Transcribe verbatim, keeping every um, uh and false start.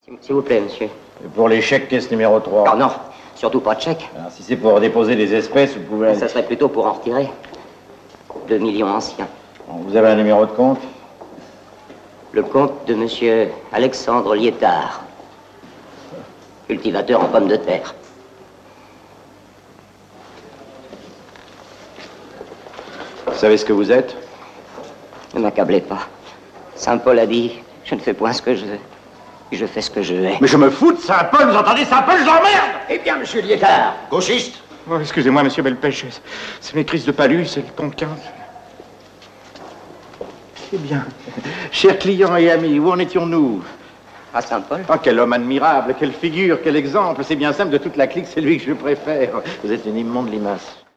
S'il vous plaît, monsieur. Et pour les chèques, caisse numéro trois. Ah non, surtout pas de chèque. Alors, si c'est pour déposer des espèces, vous pouvez... Ça serait plutôt pour en retirer. Deux millions anciens. Bon, vous avez un numéro de compte? Le compte de monsieur Alexandre Liétard, cultivateur en pommes de terre. Vous savez ce que vous êtes? Ne m'accablez pas. Saint Paul a dit, je ne fais point ce que je veux. Je fais ce que je hais. Mais je me fous de Saint-Paul, vous entendez? Saint-Paul, je l'emmerde! Eh bien, monsieur Liétard. Gauchiste? Oh, excusez-moi, monsieur Belpèche. C'est mes crises de palud, c'est le tonquin. Eh bien, chers clients et amis, où en étions-nous? À Saint-Paul. Oh, quel homme admirable, quelle figure, quel exemple. C'est bien simple, de toute la clique, c'est lui que je préfère. Vous êtes une immonde limace.